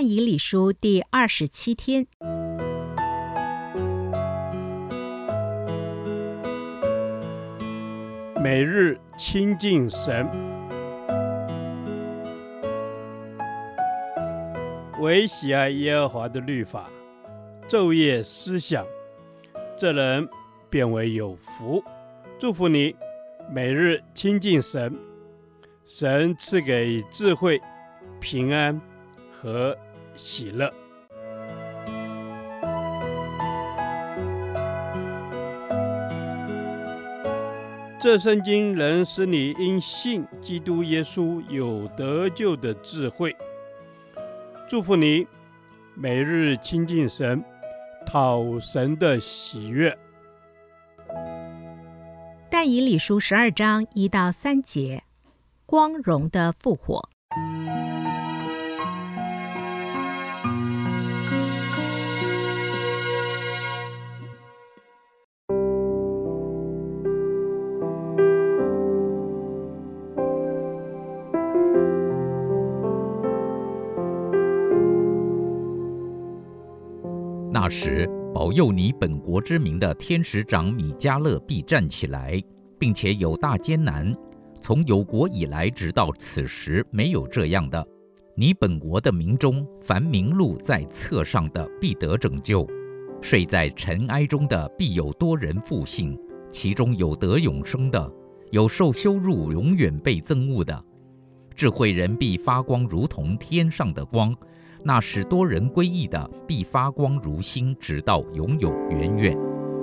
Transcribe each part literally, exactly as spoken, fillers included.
但以理书第二十七天， 每日亲近神，唯喜爱耶和华的律法，昼夜思想，这人便为有福。祝福你，每日亲近神，神赐给智慧、平安和喜乐。这圣经能使你因信基督耶稣有得救的智慧。祝福你，每日亲近神，讨神的喜悦。 但以理书十二章一到三节，光荣的复活。 那时，保佑你本国之民的天使长米迦勒必站起来，并且有大艰难，从有国以来直到此时没有这样的。你本国的民中，凡名录在册上的必得拯救，睡在尘埃中的必有多人复兴，其中有得永生的，有受羞辱永远被憎恶的。智慧人必发光如同天上的光，那使多人归义的必发光如星，直到永永远远。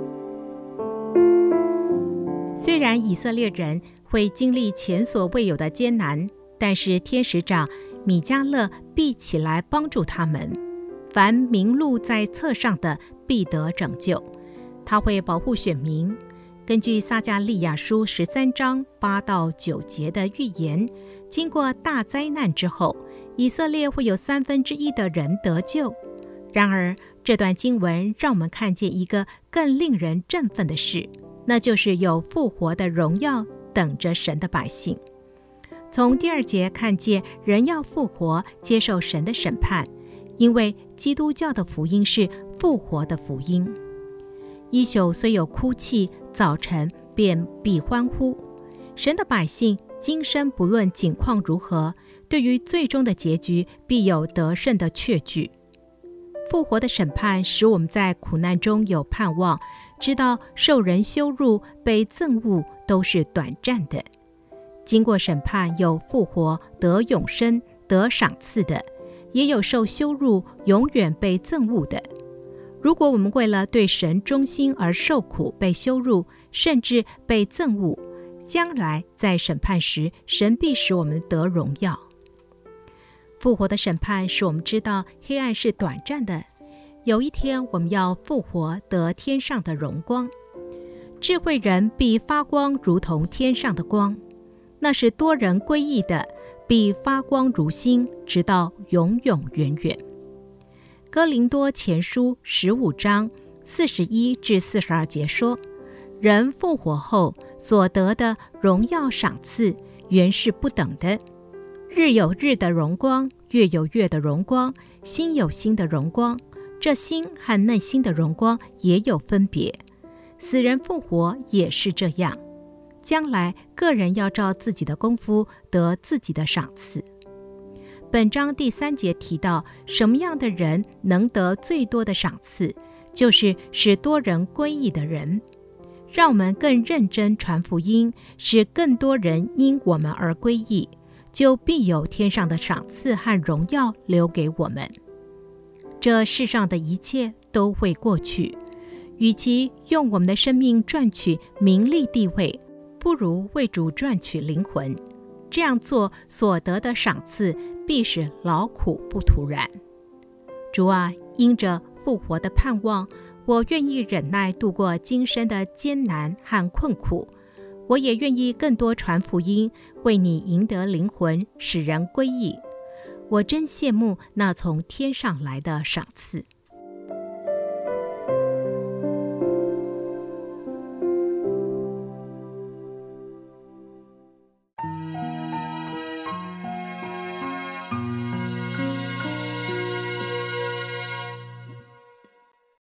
虽然以色列人会经历前所未有的艰难，但是天使长米迦勒必起来帮助他们。凡名录在册上的必得拯救，他会保护选民。根据撒迦利亚书十三章八到九节的预言，经过大灾难之后，以色列会有三分之一的人得救。然而，这段经文让我们看见一个更令人振奋的事，那就是有复活的荣耀等着神的百姓。从第二节看见人要复活，接受神的审判，因为基督教的福音是复活的福音。一宿虽有哭泣，早晨便必欢呼。神的百姓今生不论境况如何，对于最终的结局必有得胜的确据。复活的审判使我们在苦难中有盼望，知道受人羞辱、被憎恶都是短暂的。经过审判，有复活得永生、得赏赐的，也有受羞辱、永远被憎恶的。如果我们为了对神忠心而受苦、被羞辱，甚至被憎恶，将来在审判时，神必使我们得荣耀。复活的审判使我们知道黑暗是短暂的，有一天我们要复活，得天上的荣光。智慧人必发光如同天上的光，那是多人归义的，必发光如星，直到永永远远。哥林多前书十五章四十一至四十二节说，人复活后所得的荣耀赏赐原是不等的，日有日的荣光，月有月的荣光，星有星的荣光，这星和那星的荣光也有分别。死人复活也是这样，将来个人要照自己的功夫得自己的赏赐。本章第三节提到，什么样的人能得最多的赏赐，就是使多人归义的人。让我们更认真传福音，使更多人因我们而归义，就必有天上的赏赐和荣耀留给我们。这世上的一切都会过去，与其用我们的生命赚取名利地位，不如为主赚取灵魂。这样做所得的赏赐必是劳苦不徒然。主啊，因着复活的盼望，我愿意忍耐度过今生的艰难和困苦，我也愿意更多传福音，为你赢得灵魂，使人归义。我真羡慕那从天上来的赏赐。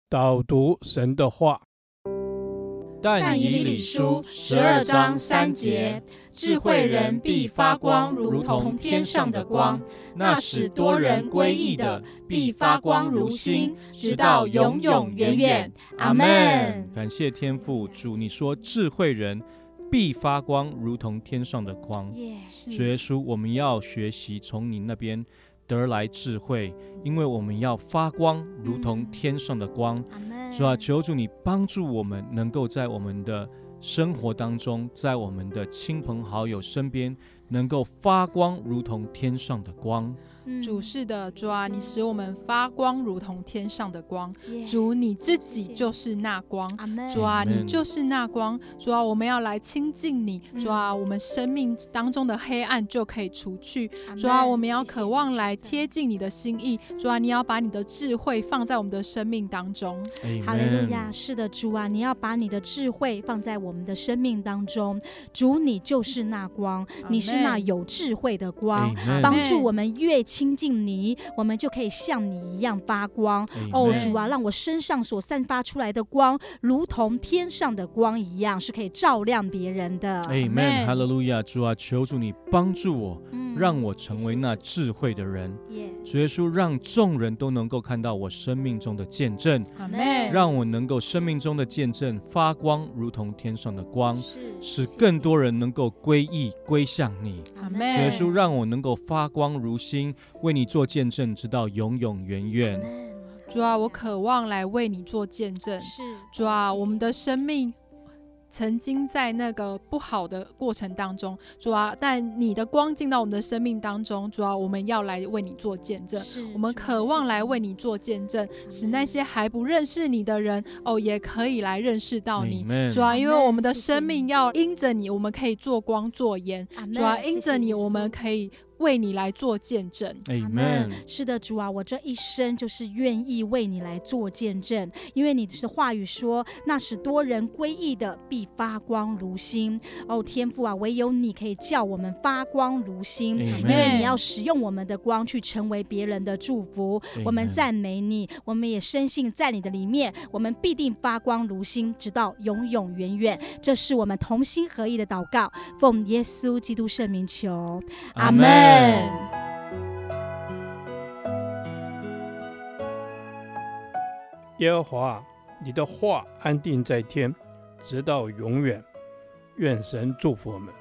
导读神的话。 但以理书十二章三节，智慧人必发光，如同天上的光；那使多人归义的，必发光如星，直到永永远远。阿们。 感谢天父主，你说智慧人必发光，如同天上的光。主耶稣，我们要学习从你那边得来智慧，因为我们要发光，如同天上的光。主啊，求主你帮助我们，能够在我们的生活当中，在我们的亲朋好友身边，能够发光，如同天上的光。 主是的，主啊，你使我们发光如同天上的光。主，你自己就是那光。主啊，你就是那光。主啊，我们要来亲近你。主啊，我们生命当中的黑暗就可以除去。主啊，我们要渴望来贴近你的心意。主啊，你要把你的智慧放在我们的生命当中。 哈利路亚！是的，主啊，你要把你的智慧放在我们的生命当中。主，你就是那光，你是那有智慧的光，帮助我们越亲近你，我们就可以像你一样发光。哦，主啊，让我身上所散发出来的光，如同天上的光一样，是可以照亮别人的。 Amen， 哈利路亚！主啊，求主你帮助我，嗯、让我成为那智慧的人。主耶稣，让众人都能够看到我生命中的见证，让我能够生命中的见证发光，如同天上的光，使更多人能够归义归向你。主耶稣，让我能够发光如星，为你做见证，直到永永远远。 主啊，我渴望来为你做见证。主啊，我们的生命曾经在那个不好的过程当中，主啊，但你的光进到我们的生命当中，主啊，我们要来为你做见证，我们渴望来为你做见证，使那些还不认识你的人哦，也可以来认识到你。主啊，因为我们的生命要因着你，我们可以做光做盐。主啊，因着你，我们可以为你来做见证。 Amen。 是的，主啊，我这一生就是愿意为你来做见证，因为你的话语说，那使多人归义的必发光如星。哦，天父啊，唯有你可以叫我们发光如星， Amen。 因为你要使用我们的光去成为别人的祝福。 Amen。 我们赞美你，我们也深信在你的里面，我们必定发光如星，直到永永远远。这是我们同心合意的祷告，奉耶稣基督圣名求，阿们。 耶和华，你的话安定在天，直到永远。愿神祝福我们。